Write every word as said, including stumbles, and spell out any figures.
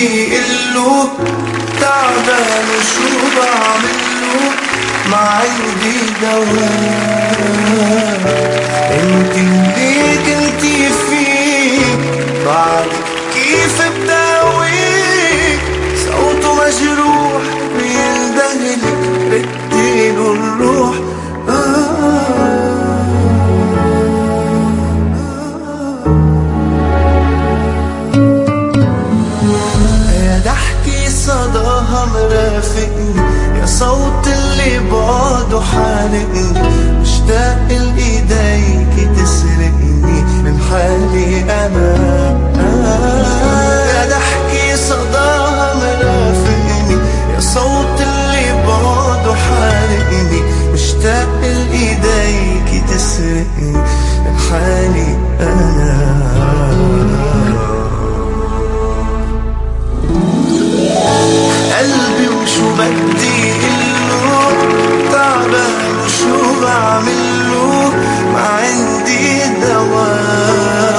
بدي قله، تعبان وشو بعمله، ما عندي دواء. انت اللي كنتي فيه بعد كيف بداويك، صوته مجروح بيندهلك رديله الروح. يا ضحكي صداها مرافقني، يا صوت اللي بعده حالقني، مشتاق لإيديكي تسرقني من حالي أنا. يا ضحكي صداها مرافقني، يا صوت اللي بعده حالقني، مشتاق لإيديكي تسرقني من حالي أنا. قلبي وشو بدي قله، تعبان وشو بعمله، ما عندي دواء.